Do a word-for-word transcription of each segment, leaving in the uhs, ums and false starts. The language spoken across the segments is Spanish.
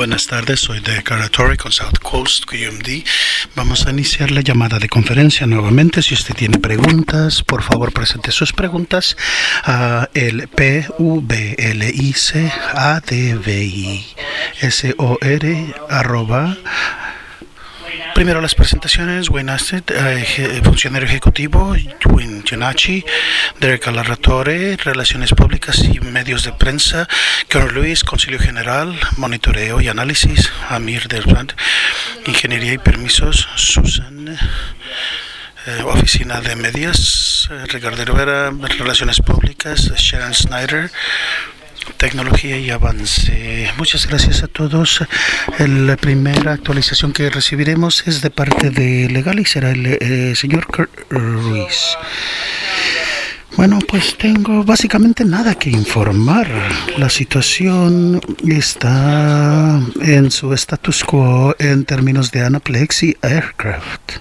Buenas tardes, soy de Caratory con South Coast Q M D. Vamos a iniciar la llamada de conferencia nuevamente. Si usted tiene preguntas, por favor presente sus preguntas a el P V L I C A D V I S O R arroba. Primero las presentaciones. Wayne Asted, eh, funcionario ejecutivo. Wayne Giannacci, Derek Alaratore, Relaciones Públicas y Medios de Prensa. Conor Luis, Concilio General, Monitoreo y Análisis. Amir Delbrand, Ingeniería y Permisos. Susan, eh, Oficina de Medias. Eh, Ricardo Rivera, Relaciones Públicas. Sharon Snyder, Tecnología y Avance. Muchas gracias a todos. La primera actualización que recibiremos es de parte de Legal y será el eh, señor Kurt Ruiz. Bueno, pues tengo básicamente nada que informar. La situación está en su status quo en términos de Anaplex y Aircraft.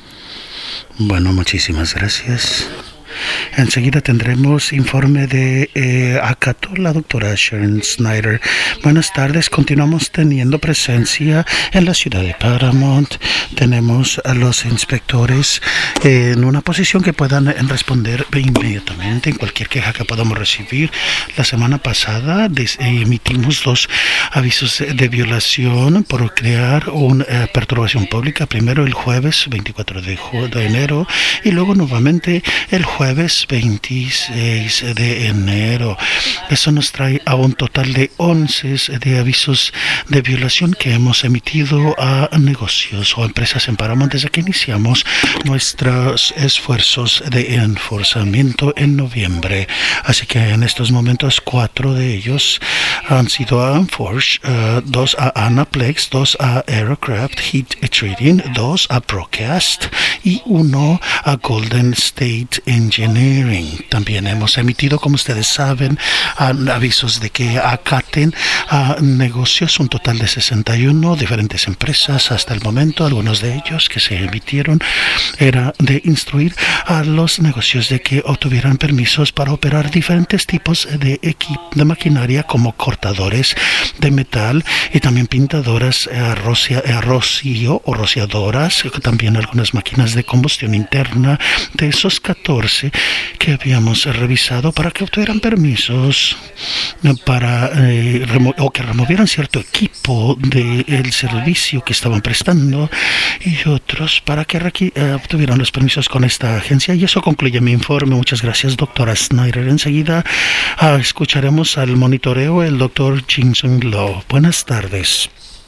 Bueno, muchísimas gracias. Enseguida tendremos informe de eh, Acato, la doctora Sharon Snyder. Buenas tardes. Continuamos teniendo presencia en la ciudad de Paramount. Tenemos a los inspectores eh, en una posición que puedan eh, responder inmediatamente en cualquier queja que podamos recibir. La semana pasada des, eh, emitimos dos avisos de violación por crear una eh, perturbación pública. Primero el jueves veinticuatro de enero y luego nuevamente el jueves jueves veintiséis de enero. Eso nos trae a un total de once de avisos de violación que hemos emitido a negocios o empresas en Paramount desde que iniciamos nuestros esfuerzos de enforzamiento en noviembre. Así que en estos momentos cuatro de ellos han sido a Enforce, uh, dos a Anaplex, dos a Aircraft Heat Trading, dos a Procast y uno a Golden State Engineering. También hemos emitido, como ustedes saben, avisos de que acaten a negocios, un total de sesenta y uno diferentes empresas hasta el momento. Algunos de ellos que se emitieron era de instruir a los negocios de que obtuvieran permisos para operar diferentes tipos de equipo de maquinaria como cortadores de metal y también pintadoras a rocío o rociadoras, también algunas máquinas de combustión interna. De esos catorce que habíamos revisado para que obtuvieran permisos para eh, remo- o que removieran cierto equipo del servicio que estaban prestando y otros para que requ- eh, obtuvieran los permisos con esta agencia. Y eso concluye mi informe. Muchas gracias, doctora Snyder. Enseguida uh, escucharemos al monitoreo el doctor Jin-Sung Lo. Buenas tardes.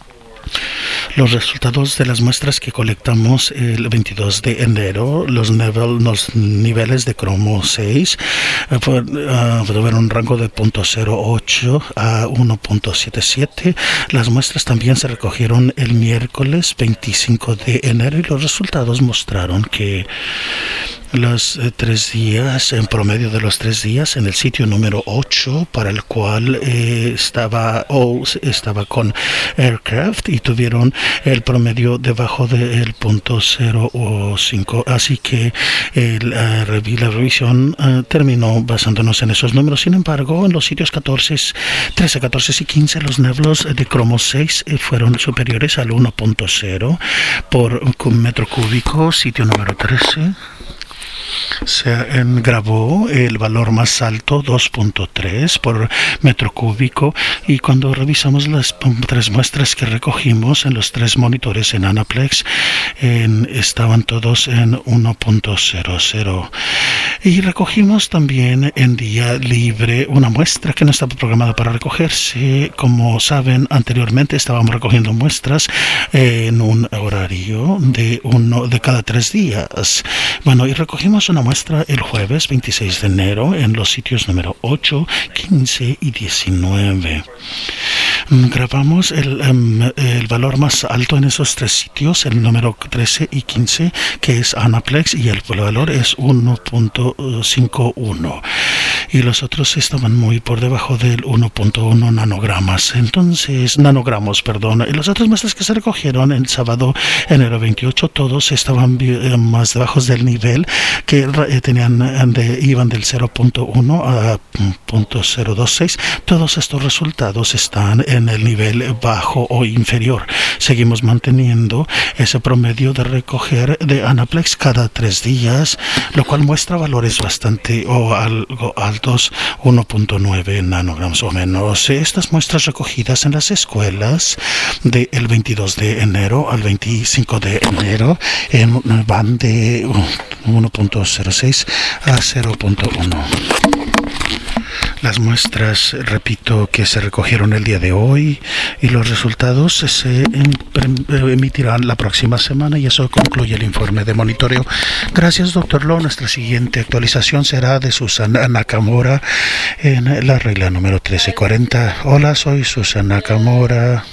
Los resultados de las muestras que colectamos el veintidós de enero, los, nivel, los niveles de cromo seis uh, tuvieron un rango de punto cero ocho a uno punto setenta y siete. Las muestras también se recogieron el miércoles veinticinco de enero y los resultados mostraron que los eh, tres días, en promedio de los tres días, en el sitio número ocho, para el cual eh, estaba o estaba con Aircraft y tuvieron el promedio debajo del punto cero cinco. Así que eh, la, la revisión eh, terminó basándonos en esos números. Sin embargo, en los sitios catorce, trece, catorce y quince, los niveles de cromo seis eh, fueron superiores al uno punto cero por metro cúbico. Sitio número trece. Se grabó el valor más alto, dos punto tres por metro cúbico, y cuando revisamos las tres muestras que recogimos en los tres monitores en Anaplex, en, estaban todos en uno punto cero cero. Y recogimos también en día libre una muestra que no estaba programada para recogerse. Como saben, anteriormente estábamos recogiendo muestras en un horario de uno de cada tres días. Bueno, y recogimos una muestra el jueves veintiséis de enero en los sitios número ocho, quince y diecinueve. Grabamos el, um, el valor más alto en esos tres sitios, el número trece y quince, que es Anaplex, y el valor es uno punto cincuenta y uno. y los otros estaban muy por debajo del uno punto uno nanogramas. Entonces, nanogramos, perdón. Y las otras muestras que se recogieron el sábado, enero veintiocho, todos estaban más debajo del nivel que tenían de, iban del cero punto uno a punto cero dos seis. Todos estos resultados están en el nivel bajo o inferior. Seguimos manteniendo ese promedio de recoger de Anaplex cada tres días, lo cual muestra valores bastante o algo altos, uno punto nueve nanogramos o menos. Estas muestras recogidas en las escuelas del veintidós de enero al veinticinco de enero en, van de uno punto cero seis a cero punto uno. Las muestras, repito, que se recogieron el día de hoy y los resultados se emitirán la próxima semana y eso concluye el informe de monitoreo. Gracias, doctor Lo. Nuestra siguiente actualización será de Susana Nakamura en la regla número trece cuarenta. Hola, soy Susana Nakamura.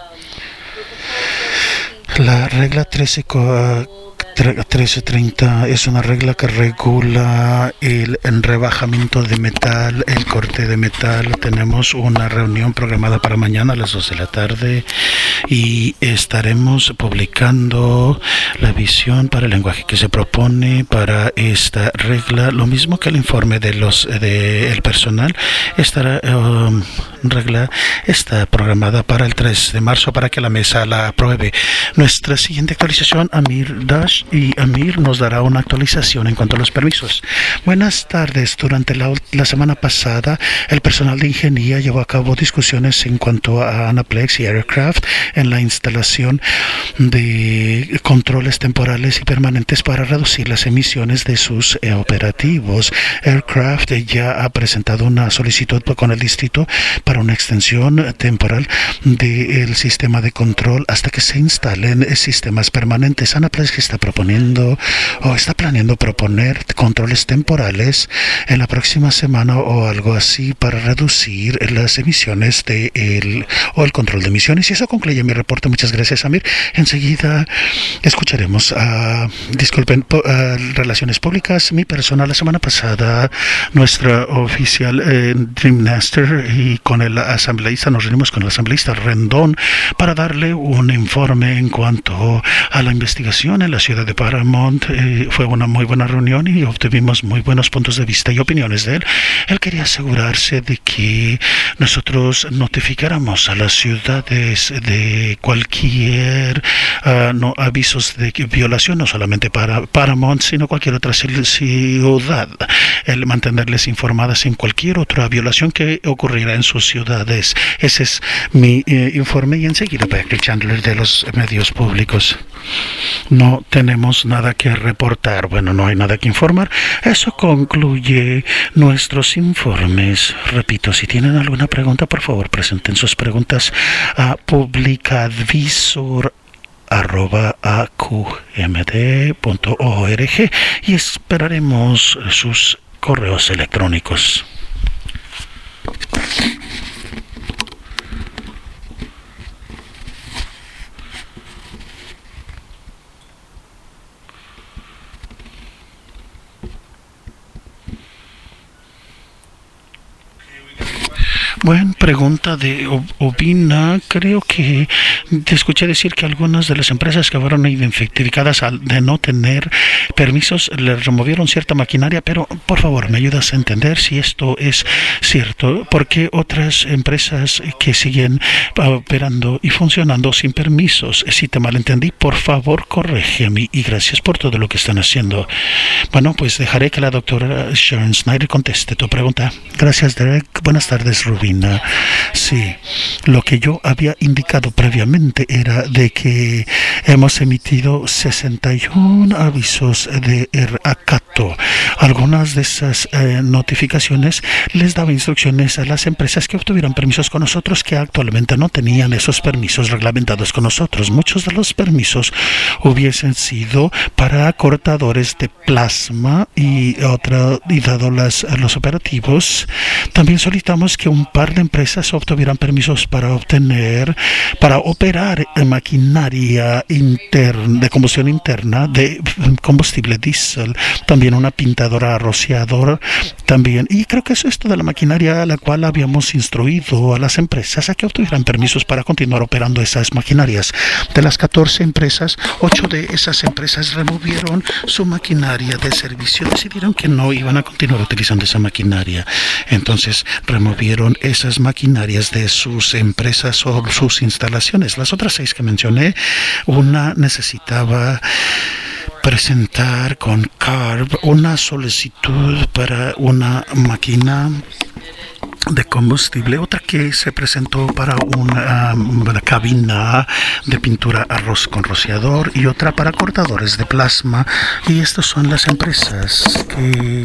La regla trece treinta es una regla que regula el rebajamiento de metal, el corte de metal. Tenemos una reunión programada para mañana a las dos de la tarde y estaremos publicando la visión para el lenguaje que se propone para esta regla, lo mismo que el informe de los de el personal. Esta um, regla está programada para el tres de marzo para que la mesa la apruebe. Nuestra siguiente actualización, Amir Dash, y Amir nos dará una actualización en cuanto a los permisos. Buenas tardes. Durante la, la semana pasada, el personal de ingeniería llevó a cabo discusiones en cuanto a Anaplex y Aircraft en la instalación de controles temporales y permanentes para reducir las emisiones de sus eh, operativos. Aircraft ya ha presentado una solicitud con el distrito para una extensión temporal del sistema de control hasta que se instalen sistemas permanentes. Anaplex está proponiendo o está planeando proponer controles temporales en la próxima semana o algo así para reducir las emisiones de el, o el control de emisiones. Y eso concluye mi reporte. Muchas gracias, Amir. Enseguida escucharemos a, disculpen, a Relaciones Públicas. Mi persona la semana pasada, nuestra oficial eh, Dreammaster y con el asambleísta, nos reunimos con el asambleísta Rendón para darle un informe en cuanto a la investigación en la ciudad de Paramount. Eh, fue una muy buena reunión y obtuvimos muy buenos puntos de vista y opiniones de él. Él quería asegurarse de que nosotros notificáramos a las ciudades de cualquier uh, no, avisos de violación, no solamente para Paramount, sino cualquier otra ciudad. El mantenerles informadas en cualquier otra violación que ocurriera en sus ciudades. Ese es mi eh, informe y enseguida Patrick Chandler de los medios públicos. No tenemos nada que reportar. Bueno, no hay nada que informar. Eso concluye nuestros informes. Repito, si tienen alguna pregunta, por favor, presenten sus preguntas a publicadvisor arroba a q m d punto org y esperaremos sus correos electrónicos. Buena pregunta de Obina. Creo que te escuché decir que algunas de las empresas que fueron identificadas al de no tener permisos les removieron cierta maquinaria, pero por favor me ayudas a entender si esto es cierto, porque otras empresas que siguen operando y funcionando sin permisos. Si te malentendí, por favor corrígeme y gracias por todo lo que están haciendo. Bueno, pues dejaré que la doctora Sharon Snyder conteste tu pregunta. Gracias, Derek. Buenas tardes, Rubina. Sí, lo que yo había indicado previamente era de que hemos emitido sesenta y uno avisos de acato. Algunas de esas eh, notificaciones les daba instrucciones a las empresas que obtuvieran permisos con nosotros que actualmente no tenían esos permisos reglamentados con nosotros. Muchos de los permisos hubiesen sido para cortadores de plasma y otra y dado las, los operativos, también solicitamos que un par de empresas obtuvieran permisos para obtener, para operar maquinaria interna, de combustión interna de combustible diésel, también una pintadora rociadora, también, y creo que eso es toda la maquinaria a la cual habíamos instruido a las empresas a que obtuvieran permisos para continuar operando esas maquinarias. De las catorce empresas, ocho de esas empresas removieron su maquinaria de servicio, decidieron que no iban a continuar utilizando esa maquinaria. Entonces removieron esas maquinarias de sus empresas o sus instalaciones. Las otras seis que mencioné, una necesitaba presentar con C A R B una solicitud para una máquina de combustible, otra que se presentó para una, una cabina de pintura arroz con rociador y otra para cortadores de plasma. Y estas son las empresas que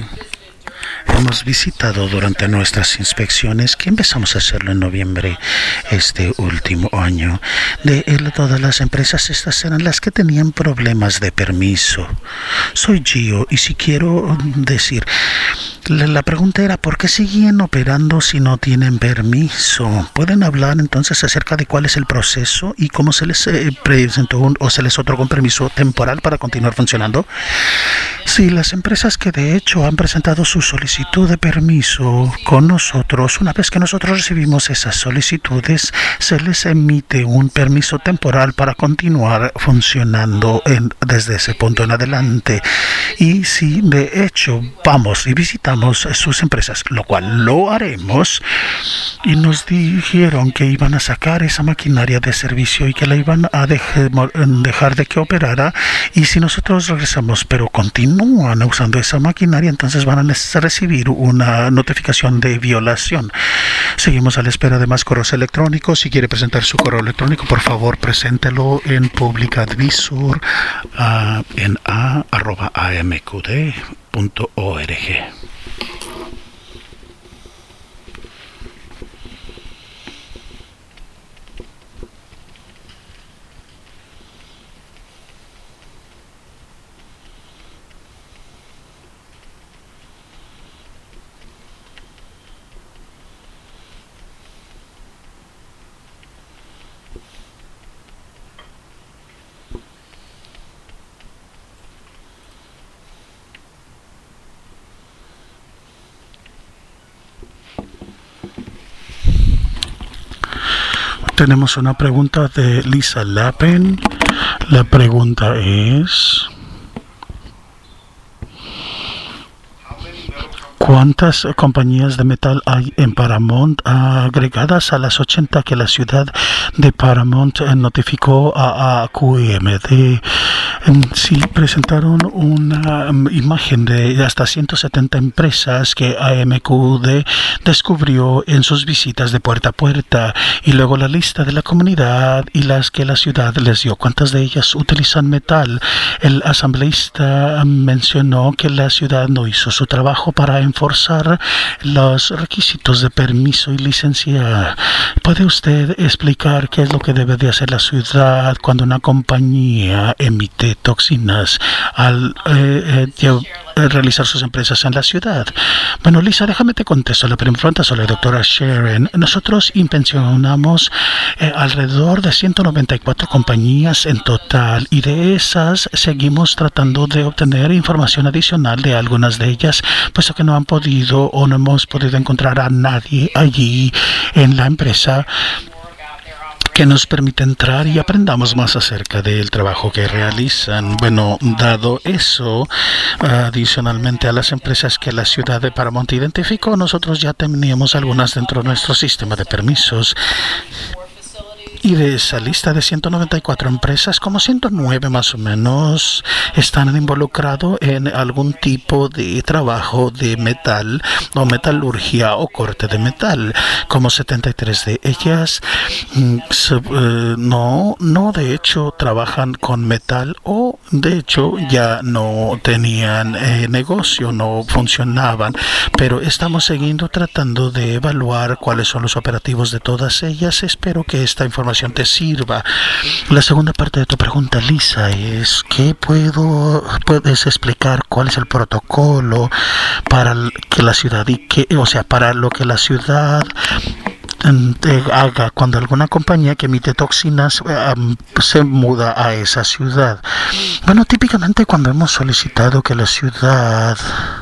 hemos visitado durante nuestras inspecciones, que empezamos a hacerlo en noviembre este último año. De todas las empresas, estas eran las que tenían problemas de permiso. Soy Gio y si quiero decir, la, la pregunta era ¿por qué siguen operando si no tienen permiso? ¿Pueden hablar entonces acerca de cuál es el proceso y cómo se les eh, presentó un, o se les otorgó un permiso temporal para continuar funcionando? Sí, las empresas que de hecho han presentado su solicitud de permiso con nosotros, una vez que nosotros recibimos esas solicitudes, se les emite un permiso temporal para continuar funcionando en, desde ese punto en adelante. Y si de hecho vamos y visitamos sus empresas, lo cual lo haremos, y nos dijeron que iban a sacar esa maquinaria de servicio y que la iban a dejar, dejar de que operara, y si nosotros regresamos pero continúan usando esa maquinaria, entonces van a recibir una notificación de violación. Seguimos a la espera de más correos electrónicos. Si quiere presentar su correo electrónico, por favor preséntelo en Public Advisor uh, en a arroba a m q d punto org. Tenemos una pregunta de Lisa Lappen. La pregunta es: ¿cuántas compañías de metal hay en Paramount agregadas a las ochenta que la ciudad de Paramount notificó a A Q M D? Sí, presentaron una imagen de hasta ciento setenta empresas que A M Q D descubrió en sus visitas de puerta a puerta, y luego la lista de la comunidad y las que la ciudad les dio. ¿Cuántas de ellas utilizan metal? El asambleísta mencionó que la ciudad no hizo su trabajo para enforzar los requisitos de permiso y licencia. ¿Puede usted explicar qué es lo que debe de hacer la ciudad cuando una compañía emite toxinas al eh, eh, realizar sus empresas en la ciudad? Bueno, Lisa, déjame te contesto la pregunta sobre la doctora Sharon. Nosotros inspeccionamos eh, alrededor de ciento noventa y cuatro compañías en total, y de esas seguimos tratando de obtener información adicional de algunas de ellas, puesto que no han podido o no hemos podido encontrar a nadie allí en la empresa que nos permite entrar y aprendamos más acerca del trabajo que realizan. Bueno, dado eso, adicionalmente a las empresas que la ciudad de Paramount identificó, nosotros ya teníamos algunas dentro de nuestro sistema de permisos. Y de esa lista de ciento noventa y cuatro empresas, como ciento nueve más o menos están involucrados en algún tipo de trabajo de metal o metalurgia o corte de metal. Como setenta y tres de ellas se, eh, no, no de hecho trabajan con metal, o de hecho ya no tenían eh, negocio, no funcionaban, pero estamos siguiendo tratando de evaluar cuáles son los operativos de todas ellas. Espero que esta información te sirva. La segunda parte de tu pregunta, Lisa, es ¿qué puedo, puedes explicar cuál es el protocolo para que la ciudad y que, o sea, para lo que la ciudad haga cuando alguna compañía que emite toxinas um, se muda a esa ciudad. Bueno, típicamente cuando hemos solicitado que la ciudad,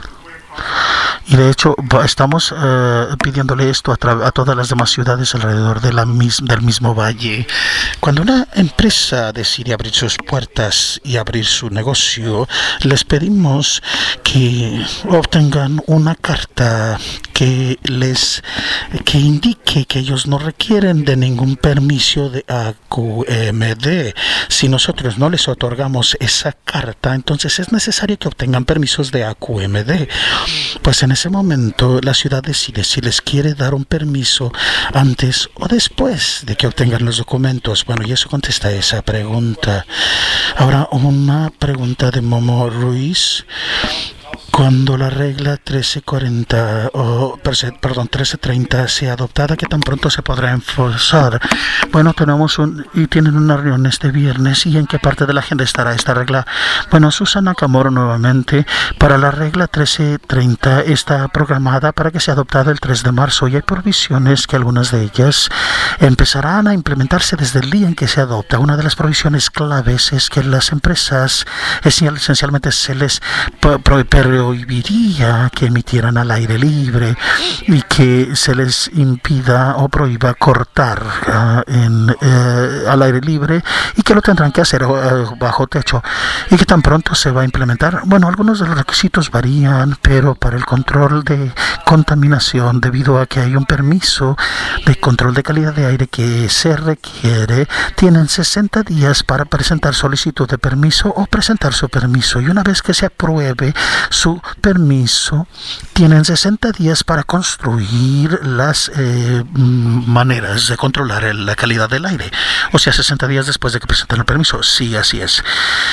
y de hecho estamos uh, pidiéndole esto a, a todas las demás ciudades alrededor de la mis del mismo valle. Cuando una empresa decide abrir sus puertas y abrir su negocio, les pedimos que obtengan una carta que les que indique que ellos no requieren de ningún permiso de A Q M D. Si nosotros no les otorgamos esa carta, entonces es necesario que obtengan permisos de A Q M D. Pues en ese momento la ciudad decide si les quiere dar un permiso antes o después de que obtengan los documentos. Bueno, y eso contesta esa pregunta. Ahora, una pregunta de Momo Ruiz. Cuando la regla trece cuarenta, o, perdón, trece treinta sea adoptada, ¿qué tan pronto se podrá enforzar? Bueno, tenemos un, y tienen una reunión este viernes, ¿y en qué parte de la agenda estará esta regla? Bueno, Susan Nakamura nuevamente, para la regla trece treinta está programada para que sea adoptada el tres de marzo, y hay provisiones que algunas de ellas empezarán a implementarse desde el día en que se adopta. Una de las provisiones claves es que las empresas esencialmente se les prohíbe prohibiría que emitieran al aire libre y que se les impida o prohíba cortar uh, en, uh, al aire libre, y que lo tendrán que hacer uh, bajo techo. ¿Y que tan pronto se va a implementar? Bueno, algunos de los requisitos varían, pero para el control de contaminación, debido a que hay un permiso de control de calidad de aire que se requiere, tienen sesenta días para presentar solicitud de permiso o presentar su permiso, y una vez que se apruebe su permiso, tienen sesenta días para construir las eh, maneras de controlar el, la calidad del aire. O sea, sesenta días después de que presenten el permiso. Sí, así es.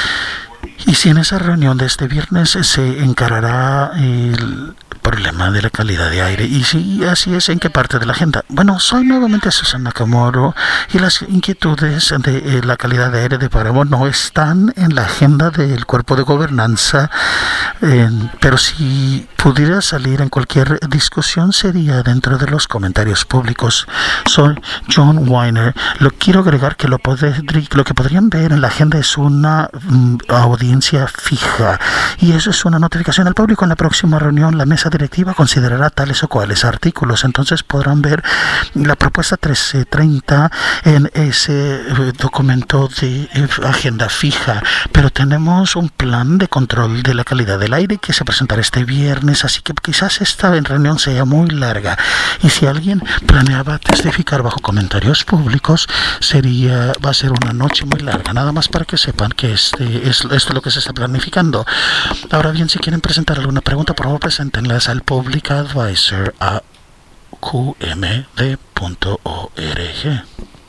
Y si en esa reunión de este viernes se encarará el problema de la calidad de aire, y si así es, ¿en qué parte de la agenda? Bueno, soy nuevamente Susan Nakamura, y las inquietudes de eh, la calidad de aire de Páramo no están en la agenda del cuerpo de gobernanza, eh, pero si pudiera salir en cualquier discusión sería dentro de los comentarios públicos. Soy John Weiner. Lo quiero agregar que lo, poder, lo que podrían ver en la agenda es una um, audiencia fija, y eso es una notificación al público. En la próxima reunión la mesa directiva considerará tales o cuales artículos, entonces podrán ver la propuesta trece treinta en ese eh, documento de eh, agenda fija. Pero tenemos un plan de control de la calidad del aire que se presentará este viernes, así que quizás esta reunión sea muy larga, y si alguien planeaba testificar bajo comentarios públicos, sería va a ser una noche muy larga, nada más para que sepan que este es esto es lo que se está planificando. Ahora bien, si quieren presentar alguna pregunta, por favor preséntenlas al Public Advisor a q m d punto org.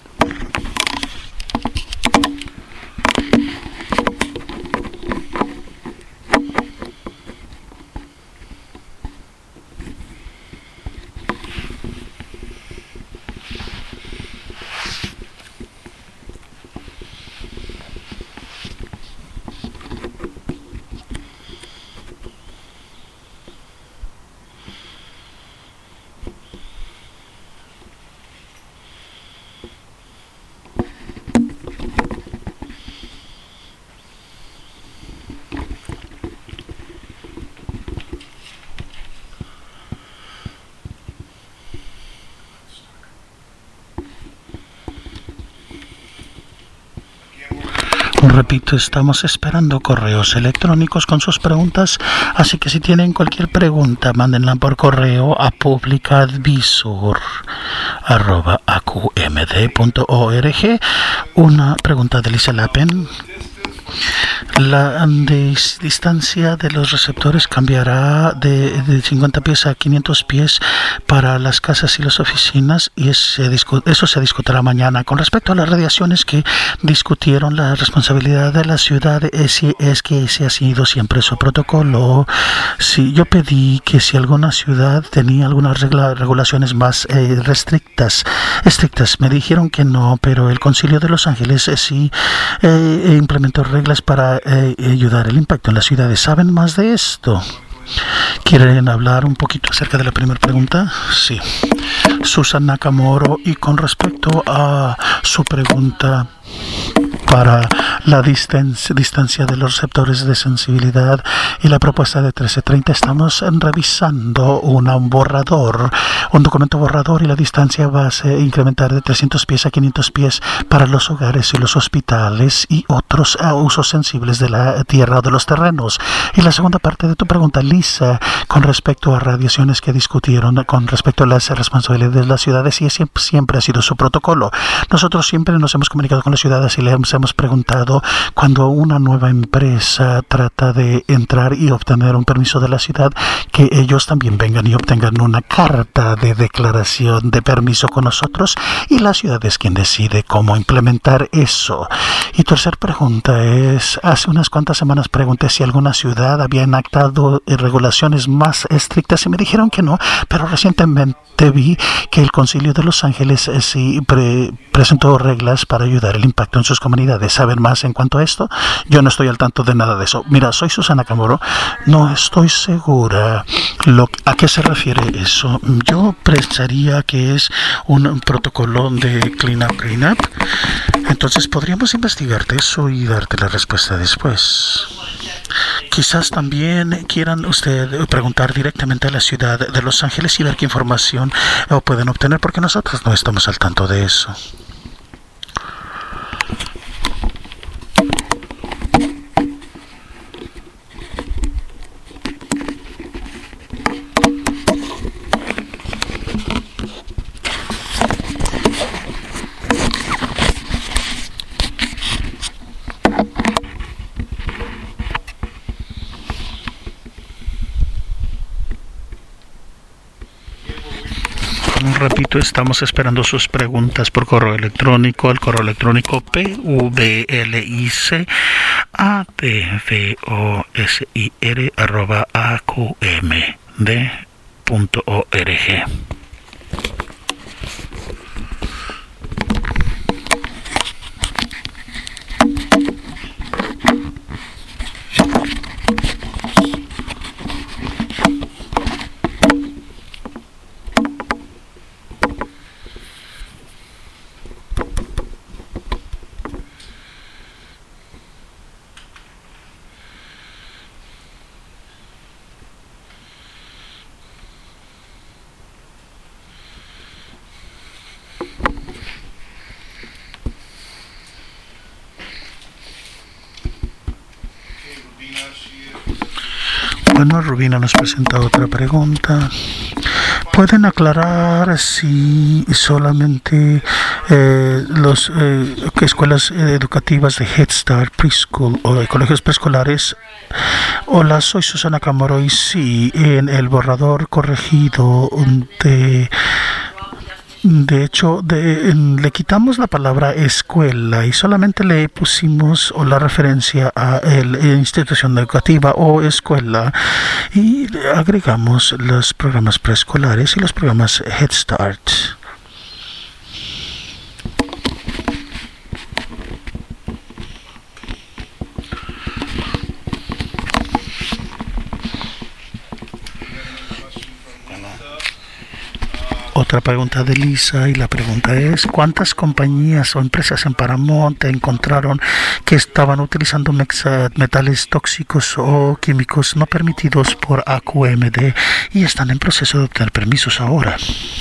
Repito, estamos esperando correos electrónicos con sus preguntas, así que si tienen cualquier pregunta, mándenla por correo a publicadvisor arroba a q m d punto org. Una pregunta de Lisa Lappen. La de distancia de los receptores cambiará de, de cincuenta pies a quinientos pies para las casas y las oficinas, y ese, eso se discutirá mañana. Con respecto a las radiaciones que discutieron, la responsabilidad de la ciudad es, es que ese ha sido siempre su protocolo. Si yo pedí que si alguna ciudad tenía algunas regla, regulaciones más eh, restrictas, estrictas, me dijeron que no, pero el Concilio de Los Ángeles eh, sí eh, implementó reglas para eh, ayudar el impacto en las ciudades. ¿Saben más de esto? ¿Quieren hablar un poquito acerca de la primera pregunta? Sí. Susan Nakamura, y con respecto a su pregunta para la distancia, distancia de los receptores de sensibilidad y la propuesta de trece treinta, estamos revisando una, un borrador, un documento borrador, y la distancia va a ser, incrementar de trescientos pies a quinientos pies para los hogares y los hospitales y otros uh, usos sensibles de la tierra o de los terrenos. Y la segunda parte de tu pregunta, Lisa, con respecto a radiaciones que discutieron con respecto a las responsabilidades de las ciudades, y siempre, siempre ha sido su protocolo. Nosotros siempre nos hemos comunicado con las ciudades y les hemos preguntado, cuando una nueva empresa trata de entrar y obtener un permiso de la ciudad, que ellos también vengan y obtengan una carta de declaración de permiso con nosotros, y la ciudad es quien decide cómo implementar eso. Y tercera pregunta es, hace unas cuantas semanas pregunté si alguna ciudad había enactado regulaciones más estrictas y me dijeron que no, pero recientemente vi que el Concilio de Los Ángeles eh, sí pre presentó reglas para ayudar el impacto en sus comunidades. ¿Saben más en cuanto a esto? Yo no estoy al tanto de nada de eso. Mira, soy Susana Nakamura. No estoy segura lo, a qué se refiere eso. Yo pensaría que es un, un protocolo de Clean Up, Green Up. Entonces podríamos investigarte eso y darte la respuesta después. Quizás también quieran usted preguntar directamente a la ciudad de Los Ángeles y ver qué información pueden obtener, porque nosotros no estamos al tanto de eso. Repito, estamos esperando sus preguntas por correo electrónico, el correo electrónico p v l i c a d v o s i r arroba a q m d punto org. Bueno, Rubina nos presenta otra pregunta. ¿Pueden aclarar si solamente eh, las eh, escuelas educativas de Head Start, Preschool o colegios preescolares? Hola, soy Susana Nakamura, y sí, en el borrador corregido de... De hecho, de, en, le quitamos la palabra escuela y solamente le pusimos o la referencia a la institución educativa o escuela, y agregamos los programas preescolares y los programas Head Start. Otra pregunta de Lisa, y la pregunta es: ¿cuántas compañías o empresas en Paramount encontraron que estaban utilizando metales tóxicos o químicos no permitidos por A Q M D y están en proceso de obtener permisos ahora?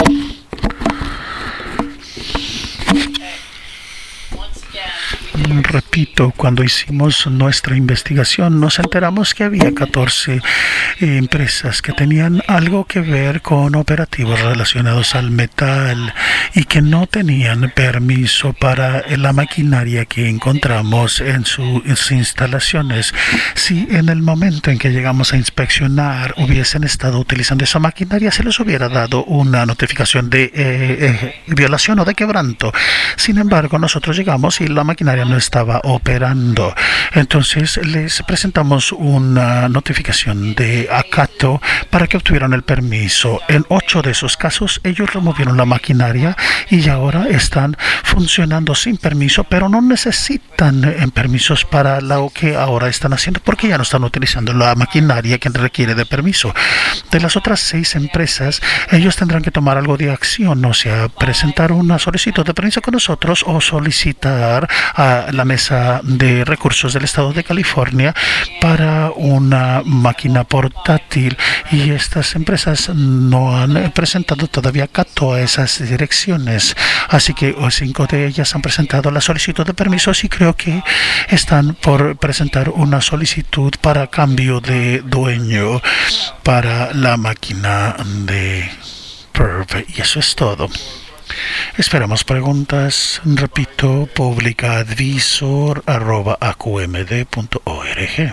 Repito, cuando hicimos nuestra investigación nos enteramos que había catorce empresas que tenían algo que ver con operativos relacionados al metal y que no tenían permiso para la maquinaria que encontramos en sus instalaciones. Si en el momento en que llegamos a inspeccionar hubiesen estado utilizando esa maquinaria, se les hubiera dado una notificación de eh, eh, violación o de quebranto. Sin embargo, nosotros llegamos y la maquinaria no estaba está operando. Entonces les presentamos una notificación de acato para que obtuvieran el permiso. En ocho de esos casos ellos removieron la maquinaria y ahora están funcionando sin permiso, pero no necesitan eh, permisos para lo que ahora están haciendo porque ya no están utilizando la maquinaria que requiere de permiso. De las otras seis empresas, ellos tendrán que tomar algo de acción, o sea, presentar una solicitud de permiso con nosotros o solicitar a la Mesa de Recursos del Estado de California para una máquina portátil, y estas empresas no han presentado todavía acato a esas direcciones, así que cinco de ellas han presentado la solicitud de permisos y creo que están por presentar una solicitud para cambio de dueño para la máquina de P E R V, y eso es todo. Esperamos preguntas. Repito, publicadvisor arroba a q m d punto org.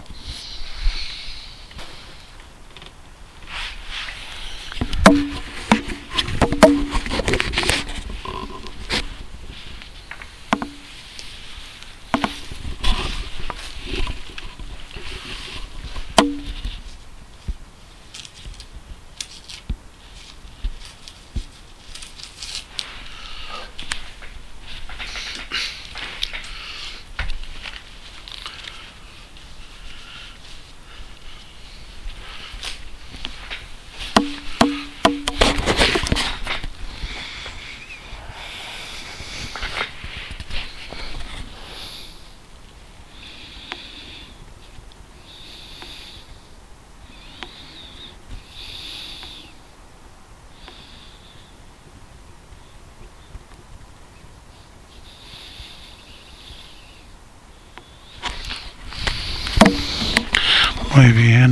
Muy bien.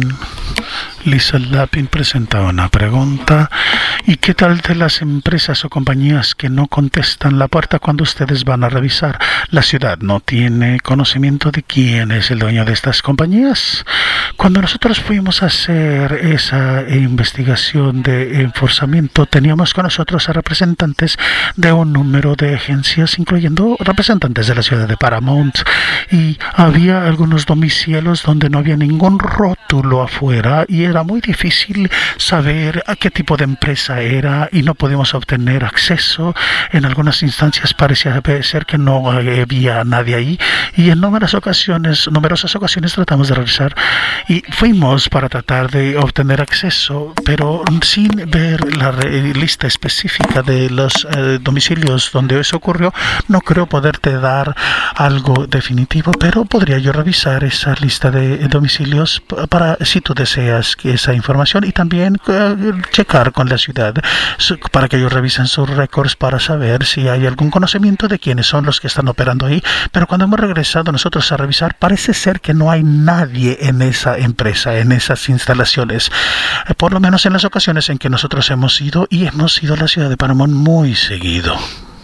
Lisa Lapin presenta una pregunta. ¿Y qué tal de las empresas o compañías que no contestan la puerta cuando ustedes van a revisar? ¿La ciudad no tiene conocimiento de quién es el dueño de estas compañías? Cuando nosotros fuimos a hacer esa investigación de enforzamiento, teníamos con nosotros a representantes de un número de agencias, incluyendo representantes de la ciudad de Paramount, y había algunos domicilios donde no había ningún rótulo afuera y era muy difícil saber a qué tipo de empresa era y no podíamos obtener acceso. En algunas instancias parecía ser que no había nadie ahí, y en numerosas ocasiones, numerosas ocasiones tratamos de revisar y fuimos para tratar de obtener acceso, pero sin ver la lista específica de los eh, domicilios donde eso ocurrió, no creo poderte dar algo definitivo, pero podría yo revisar esa lista de domicilios para, si tú deseas, esa información, y también uh, checar con la ciudad su, para que ellos revisen sus récords para saber si hay algún conocimiento de quiénes son los que están operando ahí. Pero cuando hemos regresado nosotros a revisar, parece ser que no hay nadie en esa empresa, en esas instalaciones, eh, por lo menos en las ocasiones en que nosotros hemos ido, y hemos ido a la ciudad de Paramount muy seguido.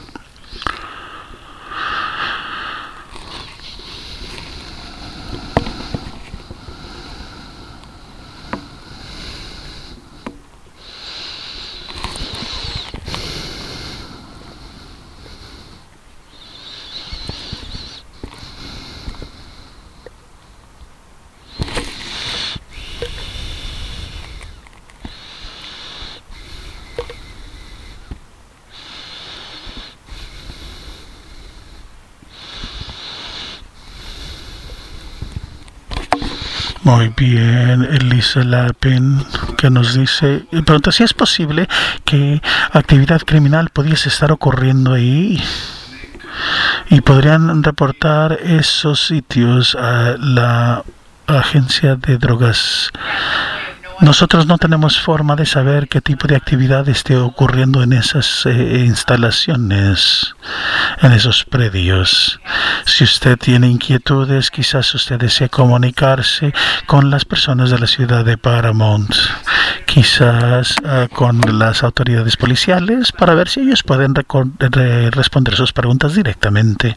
Muy bien, Elisa Lapin, que nos dice, pregunta si es posible que actividad criminal pudiese estar ocurriendo ahí y podrían reportar esos sitios a la agencia de drogas. Nosotros no tenemos forma de saber qué tipo de actividad esté ocurriendo en esas eh, instalaciones, en esos predios. Si usted tiene inquietudes, quizás usted desee comunicarse con las personas de la ciudad de Paramount, quizás uh, con las autoridades policiales, para ver si ellos pueden re responder sus preguntas directamente.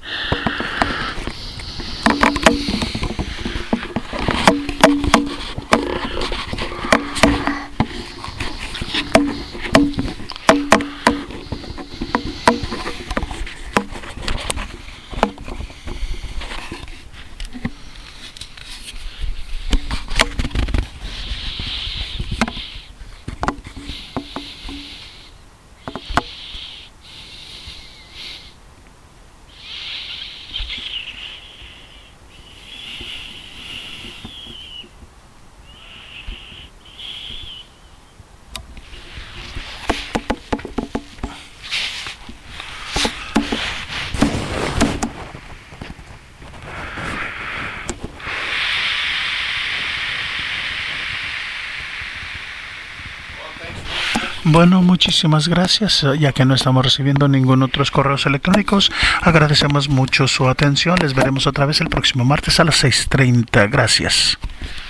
Bueno, muchísimas gracias. Ya que no estamos recibiendo ningún otros correos electrónicos, agradecemos mucho su atención. Les veremos otra vez el próximo martes a las seis treinta. Gracias.